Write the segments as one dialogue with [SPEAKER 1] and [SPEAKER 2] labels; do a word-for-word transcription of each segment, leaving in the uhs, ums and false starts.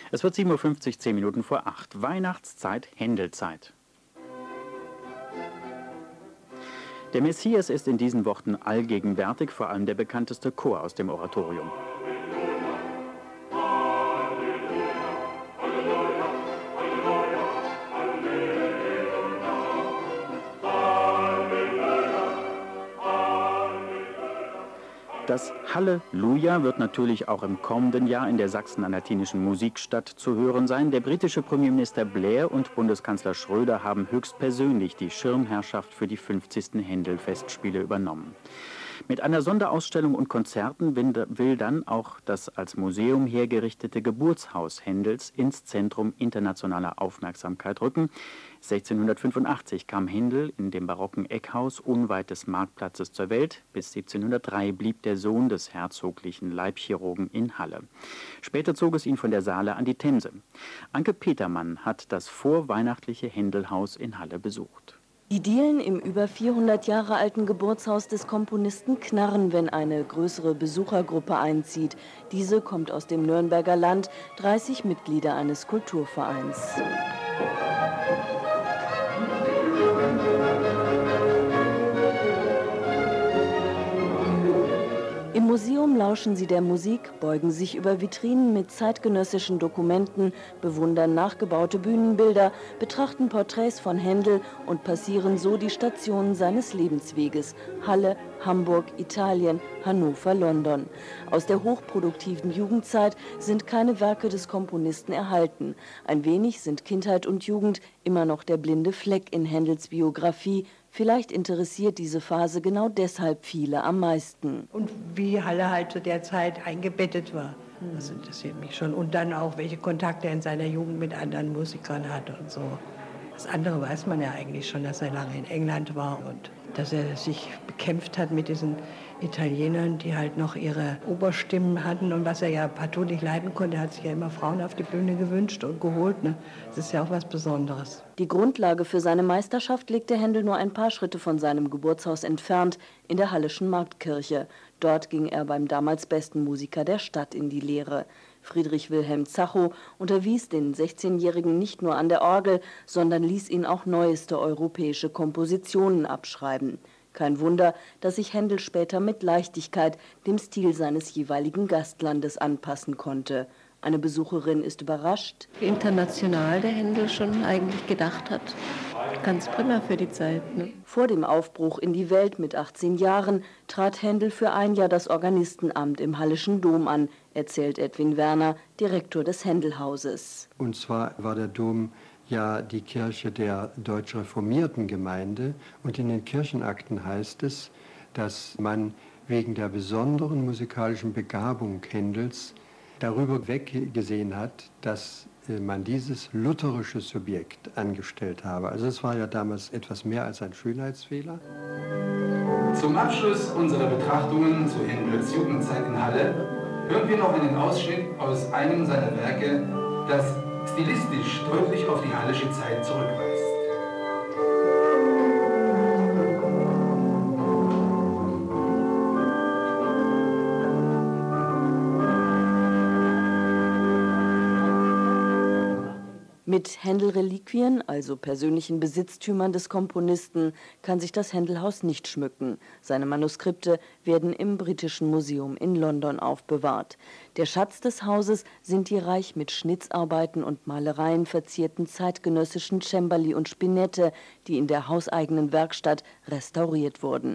[SPEAKER 1] Es wird sieben Uhr fünfzig, zehn Minuten vor acht. Weihnachtszeit, Händelzeit. Der Messias ist in diesen Worten allgegenwärtig, vor allem der bekannteste Chor aus dem Oratorium. Das Halleluja wird natürlich auch im kommenden Jahr in der Sachsen-Anhaltinischen Musikstadt zu hören sein. Der britische Premierminister Blair und Bundeskanzler Schröder haben höchstpersönlich die Schirmherrschaft für die fünfzigsten Händel-Festspiele übernommen. Mit einer Sonderausstellung und Konzerten will dann auch das als Museum hergerichtete Geburtshaus Händels ins Zentrum internationaler Aufmerksamkeit rücken. sechzehnhundertfünfundachtzig kam Händel in dem barocken Eckhaus unweit des Marktplatzes zur Welt. Bis siebzehnhundertdrei blieb der Sohn des herzoglichen Leibchirurgen in Halle. Später zog es ihn von der Saale an die Themse. Anke Petermann hat das vorweihnachtliche Händelhaus in Halle besucht.
[SPEAKER 2] Die Dielen im über vierhundert Jahre alten Geburtshaus des Komponisten knarren, wenn eine größere Besuchergruppe einzieht. Diese kommt aus dem Nürnberger Land, dreißig Mitglieder eines Kulturvereins. Im Museum lauschen sie der Musik, beugen sich über Vitrinen mit zeitgenössischen Dokumenten, bewundern nachgebaute Bühnenbilder, betrachten Porträts von Händel und passieren so die Stationen seines Lebensweges: Halle, Hamburg, Italien, Hannover, London. Aus der hochproduktiven Jugendzeit sind keine Werke des Komponisten erhalten. Ein wenig sind Kindheit und Jugend immer noch der blinde Fleck in Händels Biografie. Vielleicht interessiert diese Phase genau deshalb viele am meisten.
[SPEAKER 3] Und wie Halle halt zu der Zeit eingebettet war, das interessiert mich schon. Und dann auch, welche Kontakte er in seiner Jugend mit anderen Musikern hat und so. Das andere weiß man ja eigentlich schon, dass er lange in England war und dass er sich bekämpft hat mit diesen Italienern, die halt noch ihre Oberstimmen hatten und was er ja partout nicht leiden konnte. Er hat sich ja immer Frauen auf die Bühne gewünscht und geholt. Ne? Das ist ja auch was Besonderes.
[SPEAKER 2] Die Grundlage für seine Meisterschaft legte Händel nur ein paar Schritte von seinem Geburtshaus entfernt, in der Halleschen Marktkirche. Dort ging er beim damals besten Musiker der Stadt in die Lehre. Friedrich Wilhelm Zacho unterwies den sechzehnjährigen nicht nur an der Orgel, sondern ließ ihn auch neueste europäische Kompositionen abschreiben. Kein Wunder, dass sich Händel später mit Leichtigkeit dem Stil seines jeweiligen Gastlandes anpassen konnte. Eine Besucherin ist überrascht.
[SPEAKER 4] Wie international der Händel schon eigentlich gedacht hat. Ganz prima für die Zeit. Ne?
[SPEAKER 2] Vor dem Aufbruch in die Welt mit achtzehn Jahren trat Händel für ein Jahr das Organistenamt im Halleschen Dom an, erzählt Edwin Werner, Direktor des Händelhauses.
[SPEAKER 5] Und zwar war der Dom ja die Kirche der deutsch-reformierten Gemeinde. Und in den Kirchenakten heißt es, dass man wegen der besonderen musikalischen Begabung Händels darüber weggesehen hat, dass man dieses lutherische Subjekt angestellt habe. Also es war ja damals etwas mehr als ein Schönheitsfehler.
[SPEAKER 6] Zum Abschluss unserer Betrachtungen zu Händels Jugendzeit in Halle hören wir noch einen Ausschnitt aus einem seiner Werke, das stilistisch deutlich auf die hallische Zeit zurückweist.
[SPEAKER 2] Mit Händel-Reliquien, also persönlichen Besitztümern des Komponisten, kann sich das Händelhaus nicht schmücken. Seine Manuskripte werden im Britischen Museum in London aufbewahrt. Der Schatz des Hauses sind die reich mit Schnitzarbeiten und Malereien verzierten zeitgenössischen Cembali und Spinette, die in der hauseigenen Werkstatt restauriert wurden.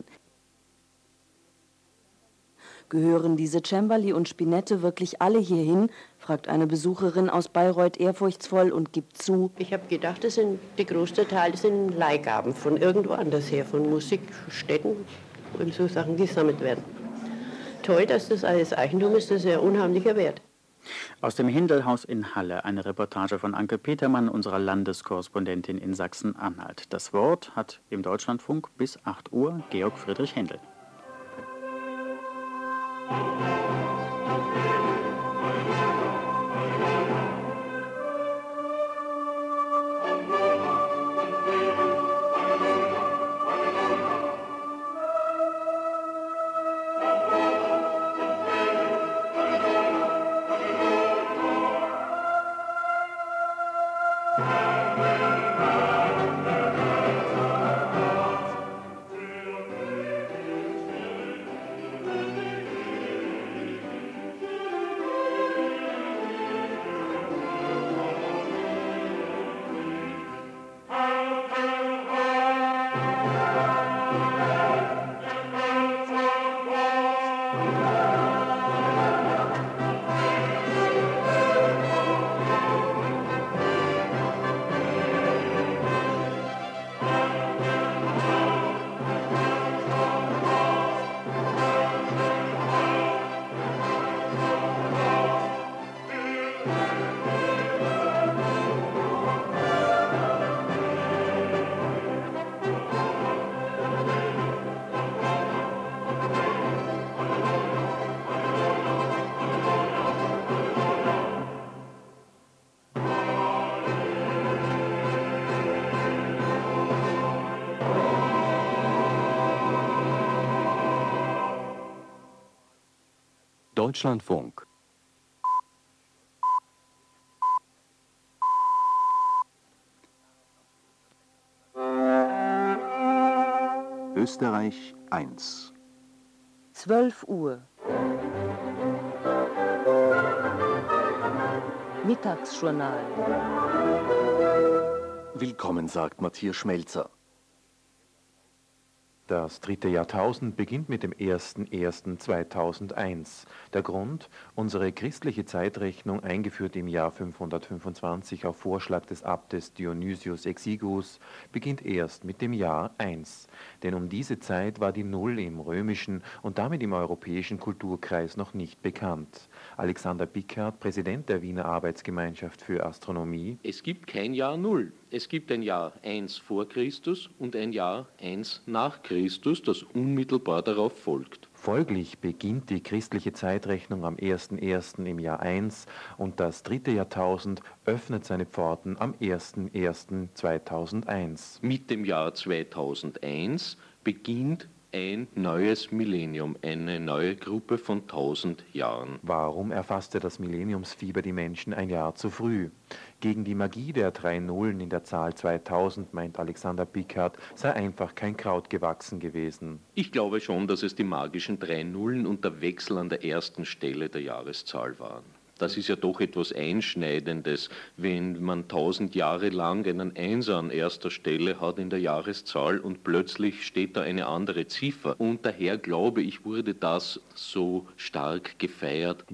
[SPEAKER 2] Gehören diese Cembali und Spinette wirklich alle hierhin, fragt eine Besucherin aus Bayreuth ehrfurchtsvoll und gibt zu:
[SPEAKER 7] Ich habe gedacht, das sind, der größte Teil das sind Leihgaben von irgendwo anders her, von Musikstätten, wo so Sachen gesammelt werden. Toll, dass das alles Eigentum ist, das ist ja unheimlicher Wert.
[SPEAKER 1] Aus dem Händelhaus in Halle eine Reportage von Anke Petermann, unserer Landeskorrespondentin in Sachsen-Anhalt. Das Wort hat im Deutschlandfunk bis acht Uhr Georg Friedrich Händel.
[SPEAKER 8] Deutschlandfunk.
[SPEAKER 9] Österreich eins.
[SPEAKER 2] zwölf Uhr. Mittagsjournal.
[SPEAKER 8] Willkommen, sagt Matthias Schmelzer.
[SPEAKER 10] Das dritte Jahrtausend beginnt mit dem ersten ersten zweitausendeins. Der Grund? Unsere christliche Zeitrechnung, eingeführt im Jahr fünfhundertfünfundzwanzig auf Vorschlag des Abtes Dionysius Exiguus, beginnt erst mit dem Jahr eins. Denn um diese Zeit war die Null im römischen und damit im europäischen Kulturkreis noch nicht bekannt. Alexander Pickert, Präsident der Wiener Arbeitsgemeinschaft für Astronomie.
[SPEAKER 11] Es gibt kein Jahr Null. Es gibt ein Jahr eins vor Christus und ein Jahr eins nach Christus, das unmittelbar darauf folgt.
[SPEAKER 10] Folglich beginnt die christliche Zeitrechnung am ersten ersten im Jahr eins und das dritte Jahrtausend öffnet seine Pforten am ersten ersten zweitausendeins.
[SPEAKER 11] Mit dem Jahr zweitausendeins beginnt ein neues Millennium, eine neue Gruppe von tausend Jahren.
[SPEAKER 10] Warum erfasste das Millenniumsfieber die Menschen ein Jahr zu früh? Gegen die Magie der drei Nullen in der Zahl zweitausend, meint Alexander Pickert, sei einfach kein Kraut gewachsen gewesen.
[SPEAKER 11] Ich glaube schon, dass es die magischen drei Nullen und der Wechsel an der ersten Stelle der Jahreszahl waren. Das ist ja doch etwas Einschneidendes, wenn man tausend Jahre lang einen Einser an erster Stelle hat in der Jahreszahl und plötzlich steht da eine andere Ziffer. Und daher glaube ich, wurde das so stark gefeiert.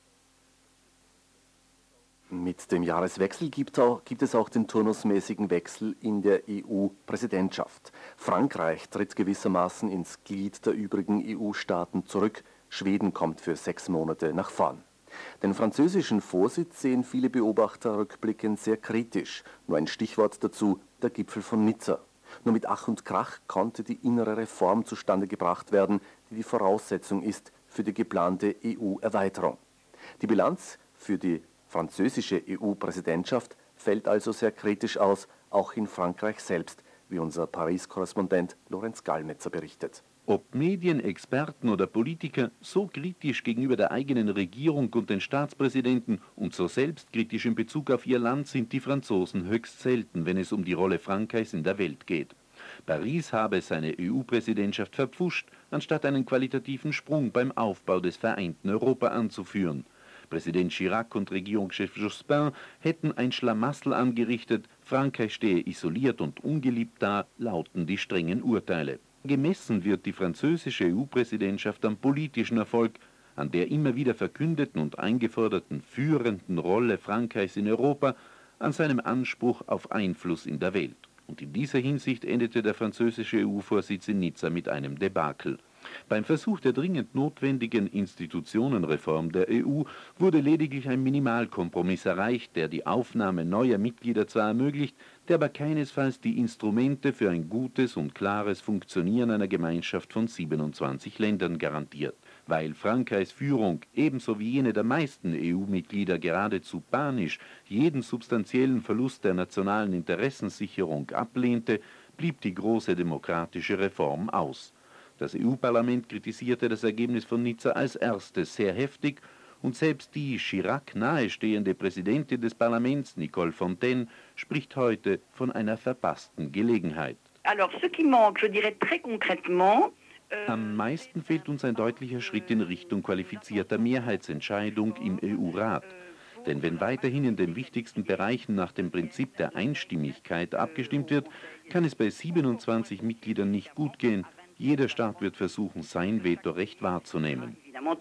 [SPEAKER 8] Mit dem Jahreswechsel gibt, auch, gibt es auch den turnusmäßigen Wechsel in der E U-Präsidentschaft. Frankreich tritt gewissermaßen ins Glied der übrigen E U-Staaten zurück. Schweden kommt für sechs Monate nach vorn. Den französischen Vorsitz sehen viele Beobachter rückblickend sehr kritisch. Nur ein Stichwort dazu, der Gipfel von Nizza. Nur mit Ach und Krach konnte die innere Reform zustande gebracht werden, die die Voraussetzung ist für die geplante E U-Erweiterung. Die Bilanz für die französische E U-Präsidentschaft fällt also sehr kritisch aus, auch in Frankreich selbst, wie unser Paris-Korrespondent Lorenz Gallmetzer berichtet.
[SPEAKER 12] Ob Medien, Experten oder Politiker so kritisch gegenüber der eigenen Regierung und den Staatspräsidenten und so selbstkritisch in Bezug auf ihr Land sind die Franzosen höchst selten, wenn es um die Rolle Frankreichs in der Welt geht. Paris habe seine E U-Präsidentschaft verpfuscht, anstatt einen qualitativen Sprung beim Aufbau des vereinten Europa anzuführen. Präsident Chirac und Regierungschef Jospin hätten ein Schlamassel angerichtet, Frankreich stehe isoliert und ungeliebt da, lauten die strengen Urteile. Gemessen wird die französische E U-Präsidentschaft am politischen Erfolg, an der immer wieder verkündeten und eingeforderten führenden Rolle Frankreichs in Europa, an seinem Anspruch auf Einfluss in der Welt. Und in dieser Hinsicht endete der französische E U-Vorsitz in Nizza mit einem Debakel. Beim Versuch der dringend notwendigen Institutionenreform der E U wurde lediglich ein Minimalkompromiss erreicht, der die Aufnahme neuer Mitglieder zwar ermöglicht, der aber keinesfalls die Instrumente für ein gutes und klares Funktionieren einer Gemeinschaft von siebenundzwanzig Ländern garantiert. Weil Frankreichs Führung, ebenso wie jene der meisten E U-Mitglieder, geradezu panisch jeden substanziellen Verlust der nationalen Interessensicherung ablehnte, blieb die große demokratische Reform aus. Das E U-Parlament kritisierte das Ergebnis von Nizza als erstes sehr heftig und selbst die Chirac nahestehende Präsidentin des Parlaments, Nicole Fontaine, spricht heute von einer verpassten Gelegenheit.
[SPEAKER 13] Alors, ce qui manque, je dirais très concrètement,
[SPEAKER 12] Am meisten fehlt uns ein deutlicher Schritt in Richtung qualifizierter Mehrheitsentscheidung im E U-Rat. Denn wenn weiterhin in den wichtigsten Bereichen nach dem Prinzip der Einstimmigkeit abgestimmt wird, kann es bei siebenundzwanzig Mitgliedern nicht gut gehen. Jeder Staat wird versuchen, sein Vetorecht wahrzunehmen.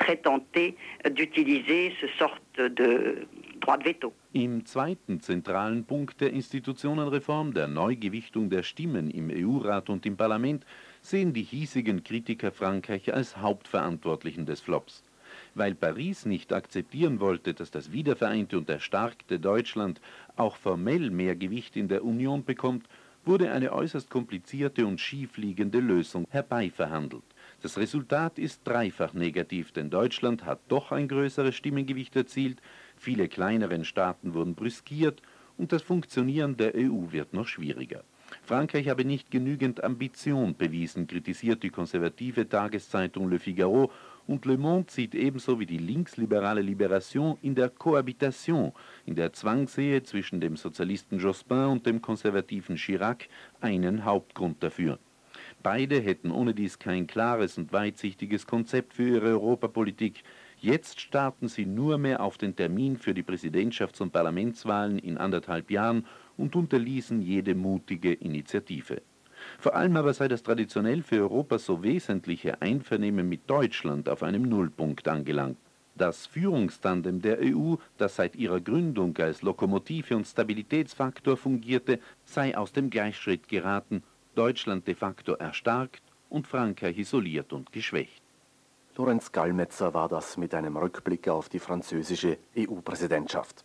[SPEAKER 12] Im zweiten zentralen Punkt der Institutionenreform, der Neugewichtung der Stimmen im E U-Rat und im Parlament, sehen die hiesigen Kritiker Frankreich als Hauptverantwortlichen des Flops. Weil Paris nicht akzeptieren wollte, dass das wiedervereinte und erstarkte Deutschland auch formell mehr Gewicht in der Union bekommt, wurde eine äußerst komplizierte und schiefliegende Lösung herbeiverhandelt. Das Resultat ist dreifach negativ, denn Deutschland hat doch ein größeres Stimmengewicht erzielt, viele kleineren Staaten wurden brüskiert und das Funktionieren der E U wird noch schwieriger. Frankreich habe nicht genügend Ambition bewiesen, kritisiert die konservative Tageszeitung Le Figaro und Le Monde sieht ebenso wie die linksliberale Libération in der Cohabitation, in der Zwangsehe zwischen dem Sozialisten Jospin und dem konservativen Chirac, einen Hauptgrund dafür. Beide hätten ohne dies kein klares und weitsichtiges Konzept für ihre Europapolitik. Jetzt starten sie nur mehr auf den Termin für die Präsidentschafts- und Parlamentswahlen in anderthalb Jahren und unterließen jede mutige Initiative. Vor allem aber sei das traditionell für Europa so wesentliche Einvernehmen mit Deutschland auf einem Nullpunkt angelangt. Das Führungstandem der E U, das seit ihrer Gründung als Lokomotive und Stabilitätsfaktor fungierte, sei aus dem Gleichschritt geraten, Deutschland de facto erstarkt und Frankreich isoliert und geschwächt.
[SPEAKER 8] Lorenz Gallmetzer war das mit einem Rückblick auf die französische E U-Präsidentschaft.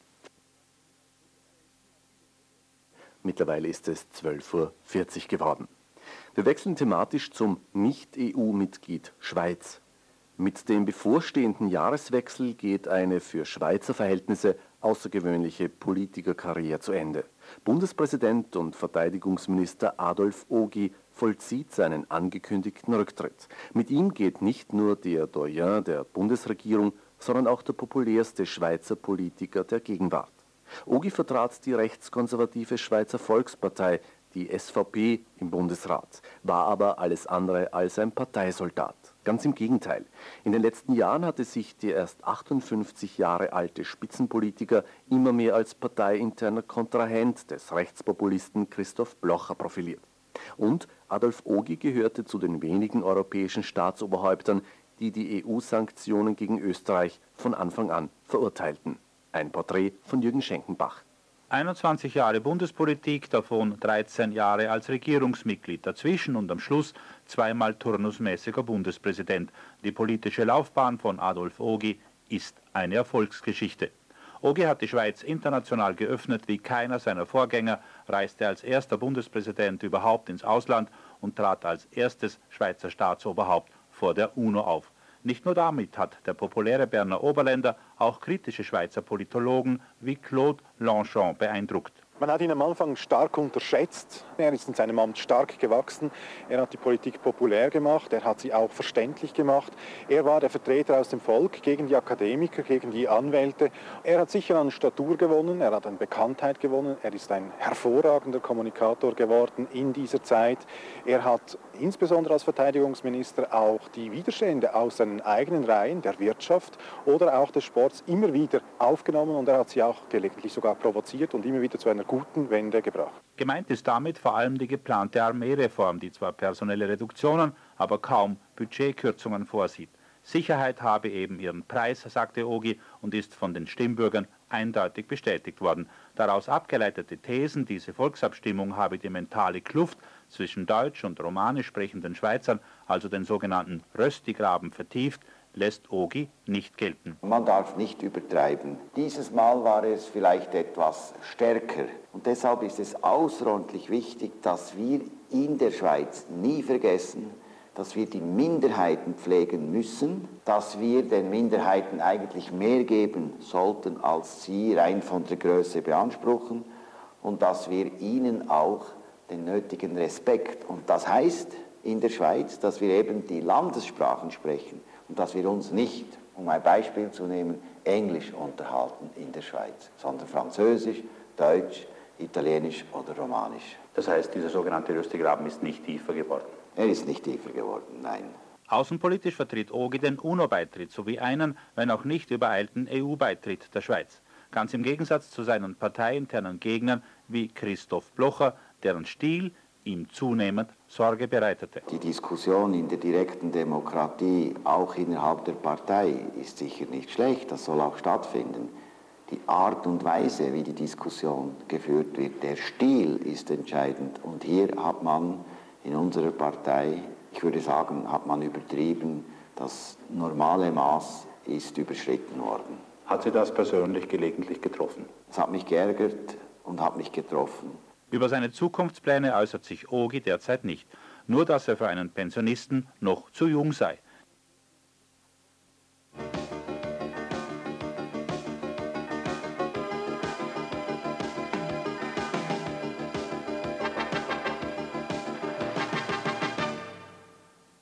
[SPEAKER 8] Mittlerweile ist es zwölf Uhr vierzig geworden. Wir wechseln thematisch zum Nicht-E U-Mitglied Schweiz. Mit dem bevorstehenden Jahreswechsel geht eine für Schweizer Verhältnisse außergewöhnliche Politikerkarriere zu Ende. Bundespräsident und Verteidigungsminister Adolf Ogi vollzieht seinen angekündigten Rücktritt. Mit ihm geht nicht nur der Doyen der Bundesregierung, sondern auch der populärste Schweizer Politiker der Gegenwart. Ogi vertrat die rechtskonservative Schweizer Volkspartei, die S V P, im Bundesrat, war aber alles andere als ein Parteisoldat. Ganz im Gegenteil. In den letzten Jahren hatte sich der erst achtundfünfzig Jahre alte Spitzenpolitiker immer mehr als parteiinterner Kontrahent des Rechtspopulisten Christoph Blocher profiliert. Und Adolf Ogi gehörte zu den wenigen europäischen Staatsoberhäuptern, die die E U-Sanktionen gegen Österreich von Anfang an verurteilten. Ein Porträt von Jürgen Schenkenbach.
[SPEAKER 9] einundzwanzig Jahre Bundespolitik, davon dreizehn Jahre als Regierungsmitglied, dazwischen und am Schluss zweimal turnusmäßiger Bundespräsident. Die politische Laufbahn von Adolf Ogi ist eine Erfolgsgeschichte. Ogi hat die Schweiz international geöffnet wie keiner seiner Vorgänger, reiste als erster Bundespräsident überhaupt ins Ausland und trat als erstes Schweizer Staatsoberhaupt vor der UNO auf. Nicht nur damit hat der populäre Berner Oberländer auch kritische Schweizer Politologen wie Claude Lanchon beeindruckt.
[SPEAKER 14] Man hat ihn am Anfang stark unterschätzt. Er ist in seinem Amt stark gewachsen. Er hat die Politik populär gemacht. Er hat sie auch verständlich gemacht. Er war der Vertreter aus dem Volk gegen die Akademiker, gegen die Anwälte. Er hat sicher an Statur gewonnen. Er hat an Bekanntheit gewonnen. Er ist ein hervorragender Kommunikator geworden in dieser Zeit. Er hat insbesondere als Verteidigungsminister auch die Widerstände aus seinen eigenen Reihen, der Wirtschaft oder auch des Sports, immer wieder aufgenommen. Und er hat sie auch gelegentlich sogar provoziert und immer wieder zu einer guten Wende gebracht.
[SPEAKER 9] Gemeint ist damit vor allem die geplante Armeereform, die zwar personelle Reduktionen, aber kaum Budgetkürzungen vorsieht. Sicherheit habe eben ihren Preis, sagte Ogi, und ist von den Stimmbürgern eindeutig bestätigt worden. Daraus abgeleitete Thesen, diese Volksabstimmung habe die mentale Kluft zwischen deutsch und romanisch sprechenden Schweizern, also den sogenannten Röstigraben, vertieft, lässt Ogi nicht gelten.
[SPEAKER 15] Man darf nicht übertreiben. Dieses Mal war es vielleicht etwas stärker. Und deshalb ist es außerordentlich wichtig, dass wir in der Schweiz nie vergessen, dass wir die Minderheiten pflegen müssen, dass wir den Minderheiten eigentlich mehr geben sollten, als sie rein von der Größe beanspruchen, und dass wir ihnen auch den nötigen Respekt, und das heißt in der Schweiz, dass wir eben die Landessprachen sprechen und dass wir uns nicht, um ein Beispiel zu nehmen, Englisch unterhalten in der Schweiz, sondern Französisch, Deutsch, Italienisch oder Romanisch.
[SPEAKER 16] Das heißt, dieser sogenannte Röstigraben ist nicht tiefer geworden?
[SPEAKER 15] Er ist nicht tiefer geworden, nein.
[SPEAKER 9] Außenpolitisch vertritt Ogi den UNO-Beitritt sowie einen, wenn auch nicht übereilten E U-Beitritt der Schweiz. Ganz im Gegensatz zu seinen parteiinternen Gegnern wie Christoph Blocher, deren Stil ihm zunehmend Sorge bereitete.
[SPEAKER 15] Die Diskussion in der direkten Demokratie, auch innerhalb der Partei, ist sicher nicht schlecht, das soll auch stattfinden. Die Art und Weise, wie die Diskussion geführt wird, der Stil ist entscheidend. Und hier hat man in unserer Partei, ich würde sagen, hat man übertrieben, das normale Maß ist überschritten worden.
[SPEAKER 16] Hat Sie das persönlich gelegentlich getroffen?
[SPEAKER 15] Es hat mich geärgert und hat mich getroffen.
[SPEAKER 9] Über seine Zukunftspläne äußert sich Ogi derzeit nicht. Nur, dass er für einen Pensionisten noch zu jung sei.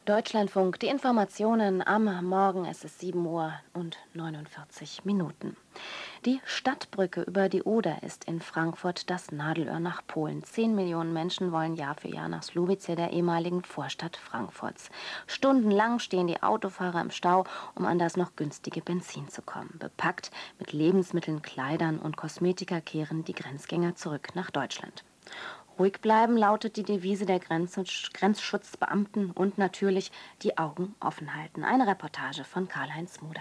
[SPEAKER 17] Deutschlandfunk, die Informationen am Morgen, es ist sieben Uhr und neunundvierzig Minuten. Die Stadtbrücke über die Oder ist in Frankfurt das Nadelöhr nach Polen. Zehn Millionen Menschen wollen Jahr für Jahr nach Słubice, der ehemaligen Vorstadt Frankfurts. Stundenlang stehen die Autofahrer im Stau, um an das noch günstige Benzin zu kommen. Bepackt mit Lebensmitteln, Kleidern und Kosmetika kehren die Grenzgänger zurück nach Deutschland. Ruhig bleiben lautet die Devise der Grenz- Grenzschutzbeamten und natürlich die Augen offen halten. Eine Reportage von Karl-Heinz Muder.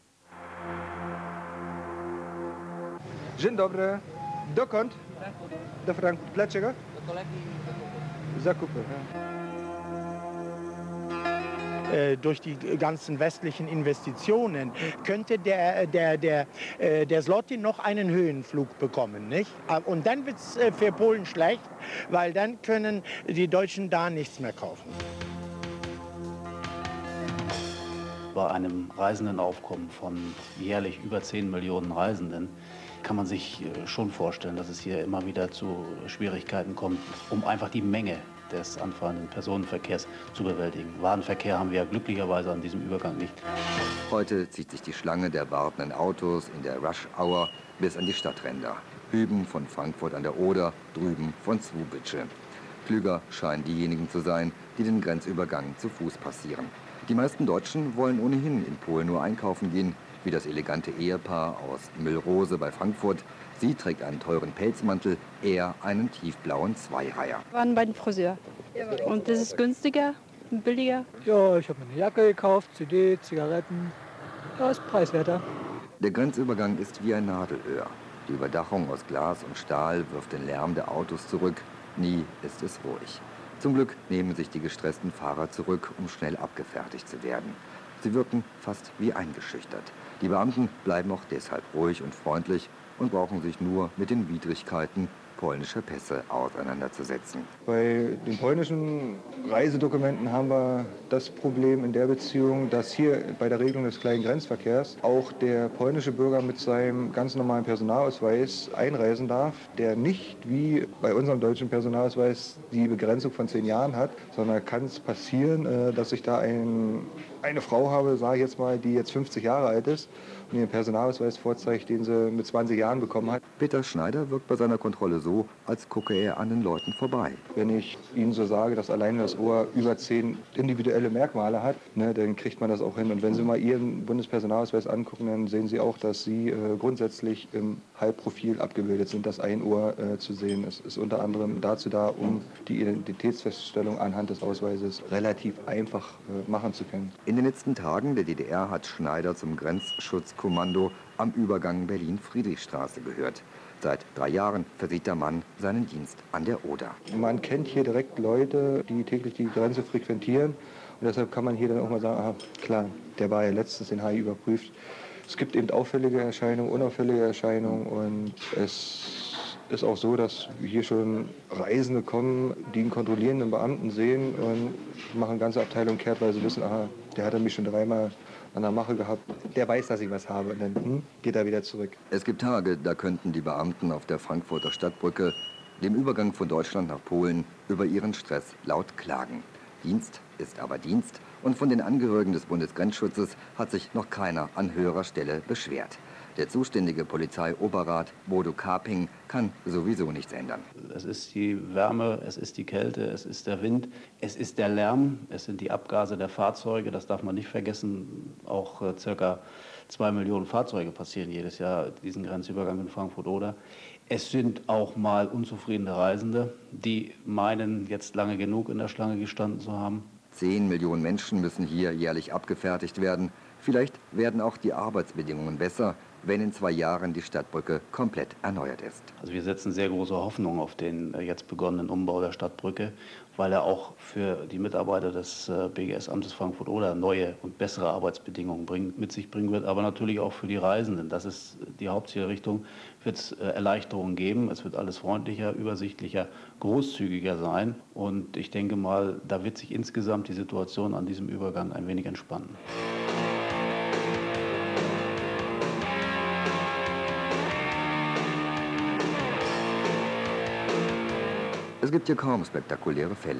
[SPEAKER 18] Dzień dobry. Dokąd? Do Frankfurt. Dlaczego? Zakupy.
[SPEAKER 19] Durch die ganzen westlichen Investitionen könnte der, der, der, der Zloty noch einen Höhenflug bekommen, nicht? Und dann wird es für Polen schlecht, weil dann können die Deutschen da nichts mehr kaufen.
[SPEAKER 20] Bei einem Reisendenaufkommen von jährlich über zehn Millionen Reisenden kann man sich schon vorstellen, dass es hier immer wieder zu Schwierigkeiten kommt, um einfach die Menge des anfallenden Personenverkehrs zu bewältigen. Warenverkehr haben wir ja glücklicherweise an diesem Übergang nicht.
[SPEAKER 21] Heute zieht sich die Schlange der wartenden Autos in der Rush Hour bis an die Stadtränder. Hüben von Frankfurt an der Oder, drüben von Słubice. Klüger scheinen diejenigen zu sein, die den Grenzübergang zu Fuß passieren. Die meisten Deutschen wollen ohnehin in Polen nur einkaufen gehen, wie das elegante Ehepaar aus Müllrose bei Frankfurt. Sie trägt einen teuren Pelzmantel, er einen tiefblauen Zweireiher.
[SPEAKER 22] Wir waren bei dem Friseur. Und das ist günstiger und billiger.
[SPEAKER 23] Ja, ich habe mir eine Jacke gekauft, C D, Zigaretten. Ja, ist preiswerter.
[SPEAKER 21] Der Grenzübergang ist wie ein Nadelöhr. Die Überdachung aus Glas und Stahl wirft den Lärm der Autos zurück. Nie ist es ruhig. Zum Glück nehmen sich die gestressten Fahrer zurück, um schnell abgefertigt zu werden. Sie wirken fast wie eingeschüchtert. Die Beamten bleiben auch deshalb ruhig und freundlich und brauchen sich nur mit den Widrigkeiten polnischer Pässe auseinanderzusetzen.
[SPEAKER 18] Bei den polnischen Reisedokumenten haben wir das Problem in der Beziehung, dass hier bei der Regelung des kleinen Grenzverkehrs auch der polnische Bürger mit seinem ganz normalen Personalausweis einreisen darf, der nicht wie bei unserem deutschen Personalausweis die Begrenzung von zehn Jahren hat, sondern kann es passieren, dass ich da ein, eine Frau habe, sage ich jetzt mal, die jetzt fünfzig Jahre alt ist und ihren Personalausweis vorzeigt, den sie mit zwanzig Jahren bekommen hat.
[SPEAKER 21] Peter Schneider wirkt bei seiner Kontrolle so, als gucke er an den Leuten vorbei.
[SPEAKER 18] Wenn ich Ihnen so sage, dass alleine das Ohr über zehn individuelle Merkmale hat, ne, dann kriegt man das auch hin. Und wenn Sie mal Ihren Bundespersonalausweis angucken, dann sehen Sie auch, dass Sie äh, grundsätzlich im Halbprofil abgebildet sind, das ein Ohr äh, zu sehen. Es ist unter anderem dazu da, um die Identitätsfeststellung anhand des Ausweises relativ einfach äh, machen zu können.
[SPEAKER 21] In den letzten Tagen der D D R hat Schneider zum Grenzschutzkommando am Übergang Berlin-Friedrichstraße gehört. Seit drei Jahren versieht der Mann seinen Dienst an der Oder.
[SPEAKER 18] Man kennt hier direkt Leute, die täglich die Grenze frequentieren. Und deshalb kann man hier dann auch mal sagen, aha, klar, der war ja letztens in Hai überprüft. Es gibt eben auffällige Erscheinungen, unauffällige Erscheinungen. Und es ist auch so, dass hier schon Reisende kommen, die einen kontrollierenden Beamten sehen und machen ganze Abteilung kehrt, weil sie wissen, aha, der hat mich schon dreimal an der Mache gehabt. Der weiß, dass ich was habe und dann hm, geht er wieder zurück.
[SPEAKER 21] Es gibt Tage, da könnten die Beamten auf der Frankfurter Stadtbrücke, dem Übergang von Deutschland nach Polen, über ihren Stress laut klagen. Dienst ist aber Dienst und von den Angehörigen des Bundesgrenzschutzes hat sich noch keiner an höherer Stelle beschwert. Der zuständige Polizeioberrat Bodo Karping kann sowieso nichts ändern.
[SPEAKER 20] Es ist die Wärme, es ist die Kälte, es ist der Wind, es ist der Lärm, es sind die Abgase der Fahrzeuge, das darf man nicht vergessen. Auch äh, circa zwei Millionen Fahrzeuge passieren jedes Jahr diesen Grenzübergang in Frankfurt-Oder. Es sind auch mal unzufriedene Reisende, die meinen, jetzt lange genug in der Schlange gestanden zu haben.
[SPEAKER 21] Zehn Millionen Menschen müssen hier jährlich abgefertigt werden. Vielleicht werden auch die Arbeitsbedingungen besser, wenn in zwei Jahren die Stadtbrücke komplett erneuert ist.
[SPEAKER 20] Also wir setzen sehr große Hoffnung auf den jetzt begonnenen Umbau der Stadtbrücke, weil er auch für die Mitarbeiter des B G S-Amtes Frankfurt-Oder neue und bessere Arbeitsbedingungen bringt, mit sich bringen wird, aber natürlich auch für die Reisenden. Das ist die Hauptzielrichtung. Wird es Erleichterungen geben, es wird alles freundlicher, übersichtlicher, großzügiger sein und ich denke mal, da wird sich insgesamt die Situation an diesem Übergang ein wenig entspannen.
[SPEAKER 21] Es gibt hier kaum spektakuläre Fälle.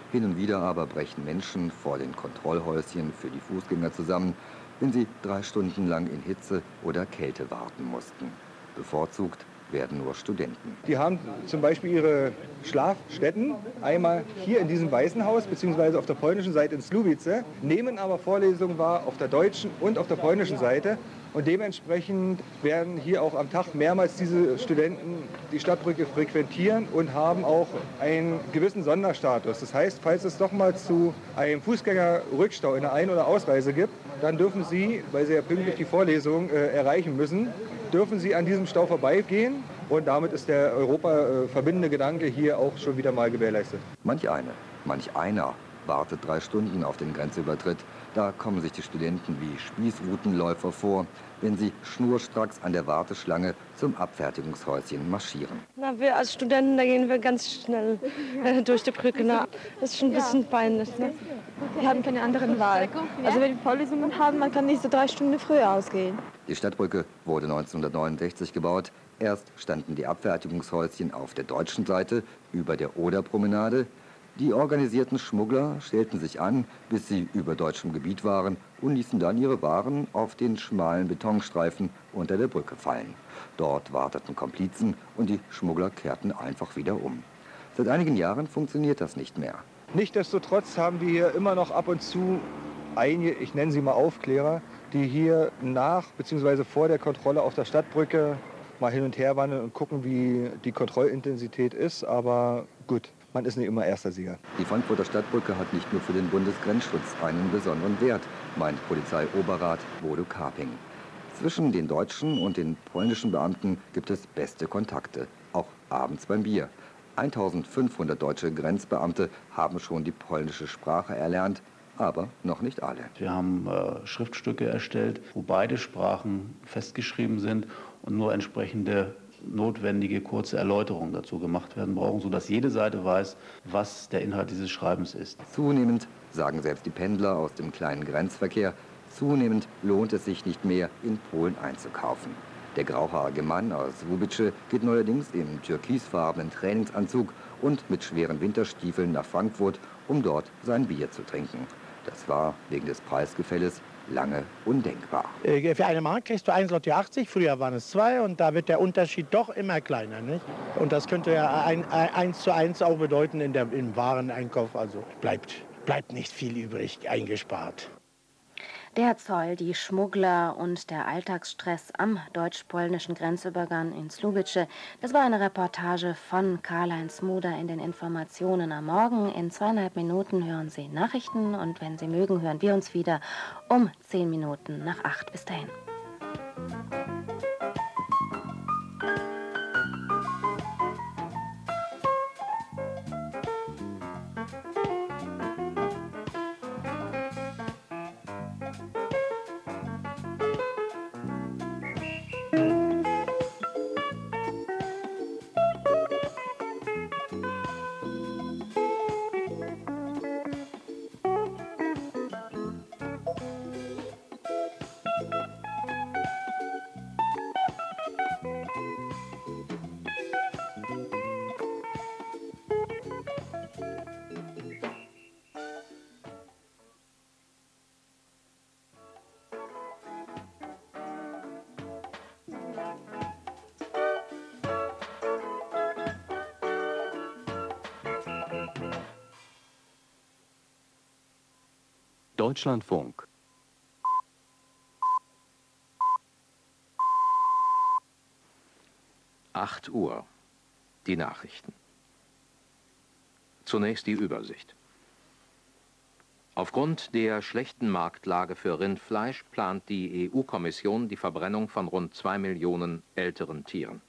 [SPEAKER 21] Hin und wieder aber brechen Menschen vor den Kontrollhäuschen für die Fußgänger zusammen, wenn sie drei Stunden lang in Hitze oder Kälte warten mussten. Bevorzugt werden nur Studenten.
[SPEAKER 18] Die haben zum Beispiel ihre Schlafstätten einmal hier in diesem Waisenhaus beziehungsweise auf der polnischen Seite in Słubice, nehmen aber Vorlesungen wahr auf der deutschen und auf der polnischen Seite. Und dementsprechend werden hier auch am Tag mehrmals diese Studenten die Stadtbrücke frequentieren und haben auch einen gewissen Sonderstatus. Das heißt, falls es doch mal zu einem Fußgängerrückstau in der Ein- oder Ausreise gibt, dann dürfen Sie, weil Sie ja pünktlich die Vorlesung äh, erreichen müssen, dürfen Sie an diesem Stau vorbeigehen. Und damit ist der Europa äh, verbindende Gedanke hier auch schon wieder mal gewährleistet.
[SPEAKER 21] Manch eine, manch einer wartet drei Stunden auf den Grenzübertritt. Da kommen sich die Studenten wie Spießrutenläufer vor, wenn sie schnurstracks an der Warteschlange zum Abfertigungshäuschen marschieren.
[SPEAKER 3] Na, wir als Studenten, da gehen wir ganz schnell äh, durch die Brücke. Na, das ist schon ein bisschen peinlich. Ne?
[SPEAKER 4] Wir haben keine anderen Wahl. Also wenn wir Vorlesungen haben, man kann nicht so drei Stunden früher ausgehen.
[SPEAKER 21] Die Stadtbrücke wurde neunzehnhundertneunundsechzig gebaut. Erst standen die Abfertigungshäuschen auf der deutschen Seite über der Oderpromenade. Die organisierten Schmuggler stellten sich an, bis sie über deutschem Gebiet waren und ließen dann ihre Waren auf den schmalen Betonstreifen unter der Brücke fallen. Dort warteten Komplizen und die Schmuggler kehrten einfach wieder um. Seit einigen Jahren funktioniert das nicht mehr.
[SPEAKER 18] Nichtsdestotrotz haben wir hier immer noch ab und zu einige, ich nenne sie mal Aufklärer, die hier nach bzw. vor der Kontrolle auf der Stadtbrücke mal hin und her wandern und gucken, wie die Kontrollintensität ist. Aber gut, man ist nicht immer erster Sieger.
[SPEAKER 21] Die Frankfurter Stadtbrücke hat nicht nur für den Bundesgrenzschutz einen besonderen Wert, meint Polizeioberrat Bodo Karping. Zwischen den deutschen und den polnischen Beamten gibt es beste Kontakte, auch abends beim Bier. eintausendfünfhundert deutsche Grenzbeamte haben schon die polnische Sprache erlernt, aber noch nicht alle.
[SPEAKER 20] Wir haben äh, Schriftstücke erstellt, wo beide Sprachen festgeschrieben sind und nur entsprechende notwendige kurze Erläuterungen dazu gemacht werden brauchen, sodass jede Seite weiß, was der Inhalt dieses Schreibens ist.
[SPEAKER 21] Zunehmend, sagen selbst die Pendler aus dem kleinen Grenzverkehr, zunehmend lohnt es sich nicht mehr, in Polen einzukaufen. Der grauhaarige Mann aus Słubice geht neuerdings im türkisfarbenen Trainingsanzug und mit schweren Winterstiefeln nach Frankfurt, um dort sein Bier zu trinken. Das war wegen des Preisgefälles lange undenkbar.
[SPEAKER 19] Äh, für eine Mark kriegst du ein Zloty achtzig, früher waren es zwei und da wird der Unterschied doch immer kleiner. Nicht? Und das könnte ja ein, ein, eins zu eins auch bedeuten in der, im Wareneinkauf. Also bleibt, bleibt nicht viel übrig eingespart.
[SPEAKER 17] Der Zoll, die Schmuggler und der Alltagsstress am deutsch-polnischen Grenzübergang in Słubice. Das war eine Reportage von Karl-Heinz Muder in den Informationen am Morgen. In zweieinhalb Minuten hören Sie Nachrichten und wenn Sie mögen, hören wir uns wieder um zehn Minuten nach acht. Bis dahin.
[SPEAKER 5] Deutschlandfunk. acht Uhr. Die Nachrichten. Zunächst die Übersicht. Aufgrund der schlechten Marktlage für Rindfleisch plant die E U-Kommission die Verbrennung von rund zwei Millionen älteren Tieren.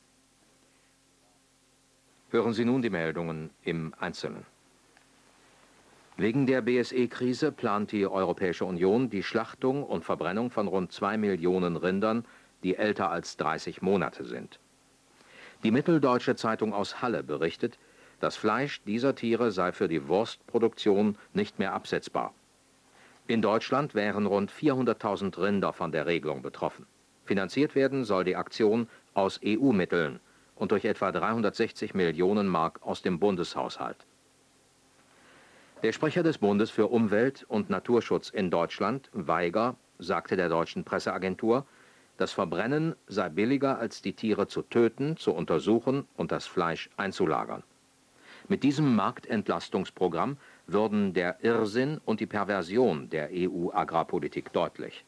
[SPEAKER 5] Hören Sie nun die Meldungen im Einzelnen. Wegen der B S E-Krise plant die Europäische Union die Schlachtung und Verbrennung von rund zwei Millionen Rindern, die älter als dreißig Monate sind. Die Mitteldeutsche Zeitung aus Halle berichtet, das Fleisch dieser Tiere sei für die Wurstproduktion nicht mehr absetzbar. In Deutschland wären rund vierhunderttausend Rinder von der Regelung betroffen. Finanziert werden soll die Aktion aus E U-Mitteln und durch etwa dreihundertsechzig Millionen Mark aus dem Bundeshaushalt. Der Sprecher des Bundes für Umwelt und Naturschutz in Deutschland, Weiger, sagte der deutschen Presseagentur, das Verbrennen sei billiger als die Tiere zu töten, zu untersuchen und das Fleisch einzulagern. Mit diesem Marktentlastungsprogramm würden der Irrsinn und die Perversion der E U-Agrarpolitik deutlich.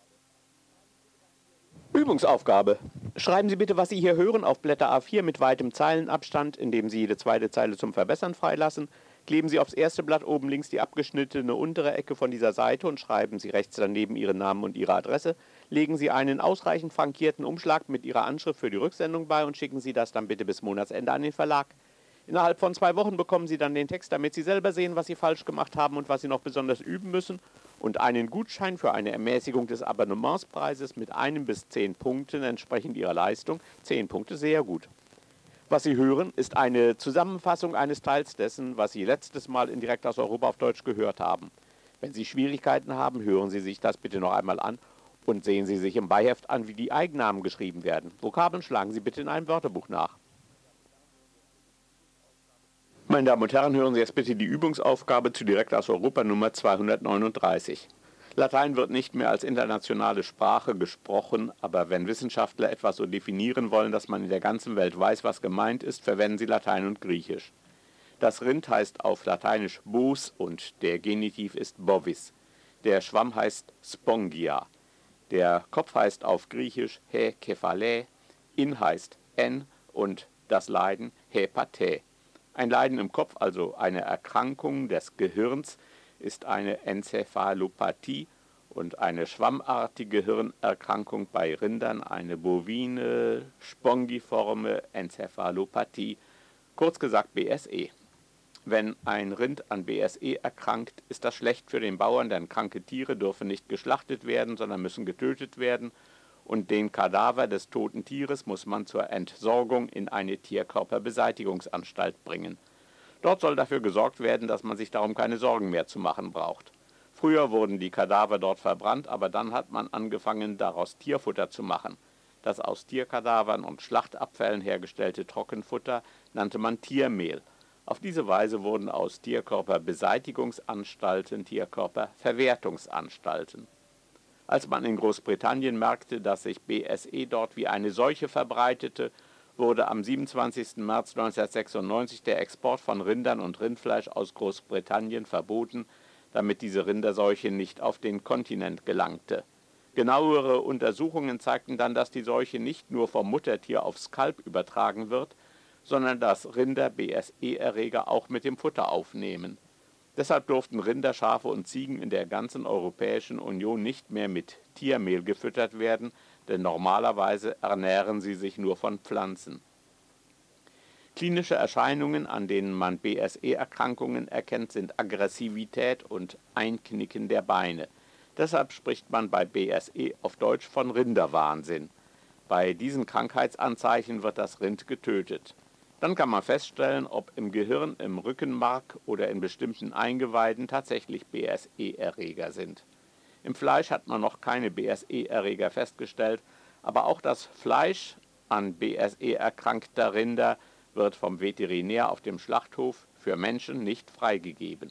[SPEAKER 1] Übungsaufgabe. Schreiben Sie bitte, was Sie hier hören, auf Blätter A vier mit weitem Zeilenabstand, indem Sie jede zweite Zeile zum Verbessern freilassen. Kleben Sie aufs erste Blatt oben links die abgeschnittene untere Ecke von dieser Seite und schreiben Sie rechts daneben Ihren Namen und Ihre Adresse. Legen Sie einen ausreichend frankierten Umschlag mit Ihrer Anschrift für die Rücksendung bei und schicken Sie das dann bitte bis Monatsende an den Verlag. Innerhalb von zwei Wochen bekommen Sie dann den Text, damit Sie selber sehen, was Sie falsch gemacht haben und was Sie noch besonders üben müssen, und einen Gutschein für eine Ermäßigung des Abonnementspreises mit einem bis zehn Punkten entsprechend Ihrer Leistung. Zehn Punkte, sehr gut. Was Sie hören, ist eine Zusammenfassung eines Teils dessen, was Sie letztes Mal in Direkt aus Europa auf Deutsch gehört haben. Wenn Sie Schwierigkeiten haben, hören Sie sich das bitte noch einmal an und sehen Sie sich im Beiheft an, wie die Eigennamen geschrieben werden. Vokabeln schlagen Sie bitte in einem Wörterbuch nach. Meine Damen und Herren, hören Sie jetzt bitte die Übungsaufgabe zu Direkt aus Europa Nummer zweihundertneununddreißig. Latein wird nicht mehr als internationale Sprache gesprochen, aber wenn Wissenschaftler etwas so definieren wollen, dass man in der ganzen Welt weiß, was gemeint ist, verwenden sie Latein und Griechisch. Das Rind heißt auf Lateinisch bos und der Genitiv ist bovis. Der Schwamm heißt spongia. Der Kopf heißt auf Griechisch he kephale, in heißt en und das Leiden hepate. Ein Leiden im Kopf, also eine Erkrankung des Gehirns, ist eine Enzephalopathie und eine schwammartige Hirnerkrankung bei Rindern eine bovine, spongiforme Enzephalopathie, kurz gesagt B S E. Wenn ein Rind an B S E erkrankt, ist das schlecht für den Bauern, denn kranke Tiere dürfen nicht geschlachtet werden, sondern müssen getötet werden, und den Kadaver des toten Tieres muss man zur Entsorgung in eine Tierkörperbeseitigungsanstalt bringen. Dort soll dafür gesorgt werden, dass man sich darum keine Sorgen mehr zu machen braucht. Früher wurden die Kadaver dort verbrannt, aber dann hat man angefangen, daraus Tierfutter zu machen. Das aus Tierkadavern und Schlachtabfällen hergestellte Trockenfutter nannte man Tiermehl. Auf diese Weise wurden aus Tierkörperbeseitigungsanstalten Tierkörperverwertungsanstalten. Als man in Großbritannien merkte, dass sich B S E dort wie eine Seuche verbreitete, wurde am siebenundzwanzigsten März neunzehnhundertsechsundneunzig der Export von Rindern und Rindfleisch aus Großbritannien verboten, damit diese Rinderseuche nicht auf den Kontinent gelangte. Genauere Untersuchungen zeigten dann, dass die Seuche nicht nur vom Muttertier aufs Kalb übertragen wird, sondern dass Rinder B S E-Erreger auch mit dem Futter aufnehmen. Deshalb durften Rinder, Schafe und Ziegen in der ganzen Europäischen Union nicht mehr mit Tiermehl gefüttert werden, denn normalerweise ernähren sie sich nur von Pflanzen. Klinische Erscheinungen, an denen man B S E-Erkrankungen erkennt, sind Aggressivität und Einknicken der Beine. Deshalb spricht man bei B S E auf Deutsch von Rinderwahnsinn. Bei diesen Krankheitsanzeichen wird das Rind getötet. Dann kann man feststellen, ob im Gehirn, im Rückenmark oder in bestimmten Eingeweiden tatsächlich B S E-Erreger sind. Im Fleisch hat man noch keine B S E-Erreger festgestellt, aber auch das Fleisch an B S E erkrankter Rinder wird vom Veterinär auf dem Schlachthof für Menschen nicht freigegeben.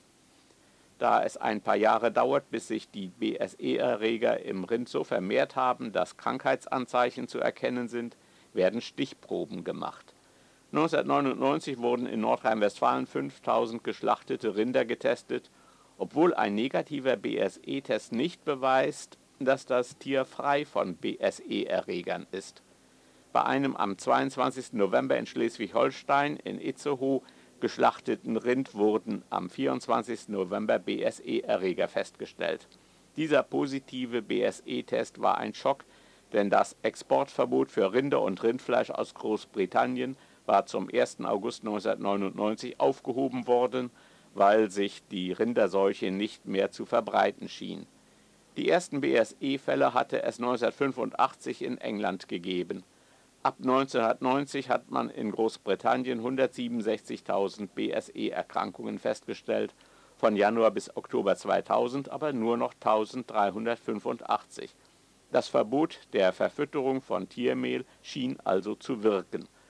[SPEAKER 1] Da es ein paar Jahre dauert, bis sich die B S E-Erreger im Rind so vermehrt haben, dass Krankheitsanzeichen zu erkennen sind, werden Stichproben gemacht. neunzehnhundertneunundneunzig wurden in Nordrhein-Westfalen fünftausend geschlachtete Rinder getestet, obwohl ein negativer B S E-Test nicht beweist, dass das Tier frei von B S E-Erregern ist. Bei einem am zweiundzwanzigsten November in Schleswig-Holstein in Itzehoe geschlachteten Rind wurden am vierundzwanzigsten November B S E-Erreger festgestellt. Dieser positive B S E-Test war ein Schock, denn das Exportverbot für Rinder und Rindfleisch aus Großbritannien war zum ersten August neunzehnhundertneunundneunzig aufgehoben worden, weil sich die Rinderseuche nicht mehr zu verbreiten schien. Die ersten B S E-Fälle hatte es neunzehnhundertfünfundachtzig in England gegeben. Ab neunzehnhundertneunzig hat man in Großbritannien hundertsiebenundsechzigtausend B S E-Erkrankungen festgestellt, von Januar bis Oktober zweitausend aber nur noch eintausenddreihundertfünfundachtzig. Das Verbot der Verfütterung von Tiermehl schien also zu wirken.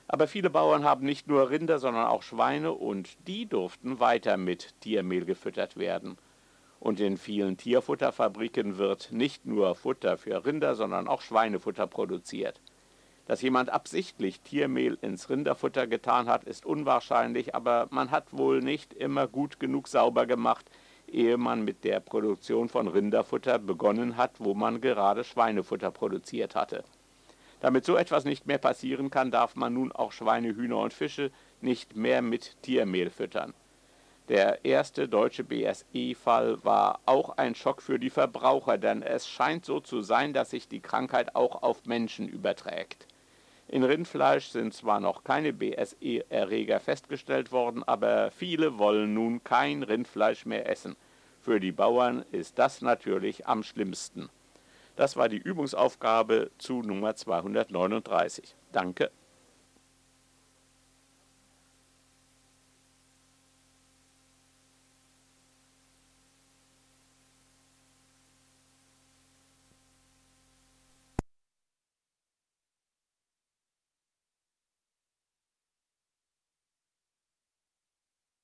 [SPEAKER 1] Aber viele Bauern haben nicht nur Rinder, sondern auch Schweine und die durften weiter mit Tiermehl gefüttert werden. Und in vielen Tierfutterfabriken wird nicht nur Futter für Rinder, sondern auch Schweinefutter produziert. Dass jemand absichtlich Tiermehl ins Rinderfutter getan hat, ist unwahrscheinlich, aber man hat wohl nicht immer gut genug sauber gemacht, ehe man mit der Produktion von Rinderfutter begonnen hat, wo man gerade Schweinefutter produziert hatte. Damit so etwas nicht mehr passieren kann, darf man nun auch Schweine, Hühner und Fische nicht mehr mit Tiermehl füttern. Der erste deutsche B S E-Fall war auch ein Schock für die Verbraucher, denn es scheint so zu sein, dass sich die Krankheit auch auf Menschen überträgt. In Rindfleisch sind zwar noch keine B S E-Erreger festgestellt worden, aber viele wollen nun kein Rindfleisch mehr essen. Für die Bauern ist das natürlich am schlimmsten. Das war die Übungsaufgabe zu Nummer zweihundertneununddreißig. Danke.